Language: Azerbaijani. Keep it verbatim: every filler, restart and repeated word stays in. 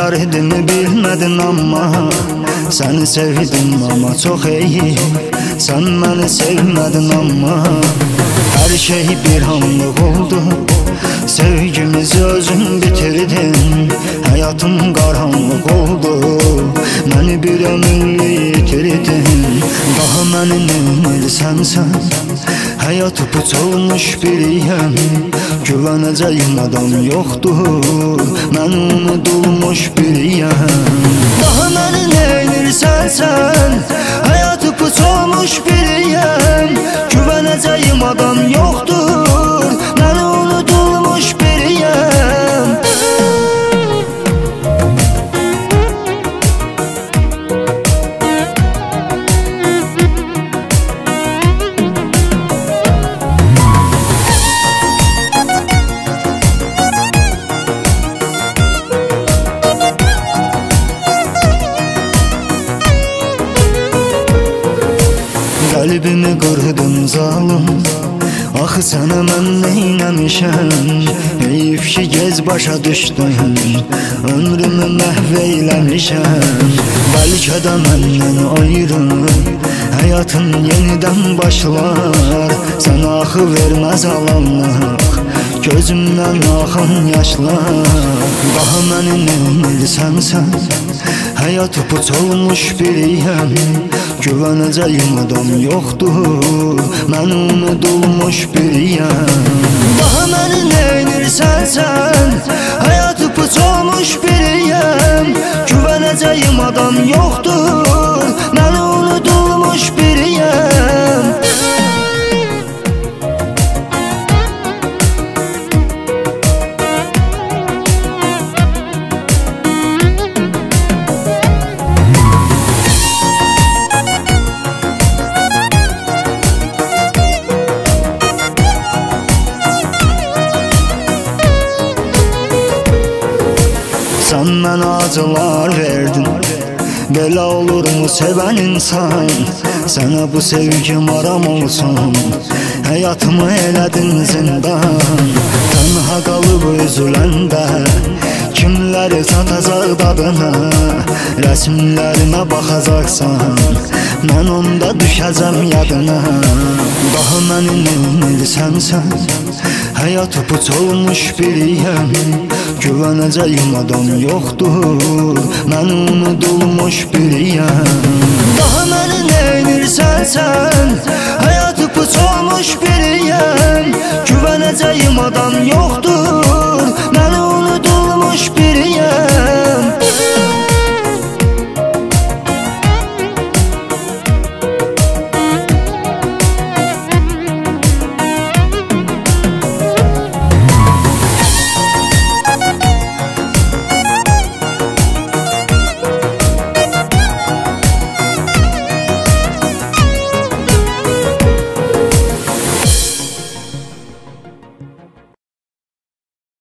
Yar idimi bilmədin amma səni sevdim ama çox iyi. Sən məni sevmədin amma hər şey bir anlıq oldu. Sevgimizi özün bitirdin, hayatım qaranlıq oldu. Məni bir ömürlük itirdin, daha məni neynirsən sən? Həyatı puç olmuş biriyəm, güvənəcəyim adam yoxdur. Mən unudulmuş biriyəm, daha məni neynirsən sən? Həyatı puç olmuş biriyəm, güvənəcəyim adam yoxdur. Mən unudulmuş biriyəm. Qəlbimi qırdın zalım, axı sənə mən neynəmişəm? Heyif ki gez başa düşdün, ömrümü məhv eyləmişəm. Bəlkə də məndən ayrı həyatın yenidən başlar. Sənə axı verməz alanlıq, gözümdən axan yaşlar. Daha məni neynirsən sən? Həyatı puç olmuş biriyəm, güvənəcəyim adam yoxdur. Mən unudulmuş biriyəm, daha məni neynirsən sən? Həyatı puç olmuş biriyəm, güvənəcəyim adam yoxdur. Mən unudulmuş biriyəm. Sən mənə acılar verdin, belə olur mu sevən insan? Sənə bu sevgim aram olsun, həyatımı elədin zindan. Tənha qalıb üzüləndə kimləri satacaq dadına? Rəsmlərimə baxacaqsan, mən onda düşəcəm yadına. Daha məni neynirsən sən? Həyatı puç olmuş biriyəm, güvənəcəyim adam yoxdur. Mən unudulmuş biriyəm, daha məni neynirsən sən? Həyatı puç olmuş biriyəm, güvənəcəyim adam yoxdur.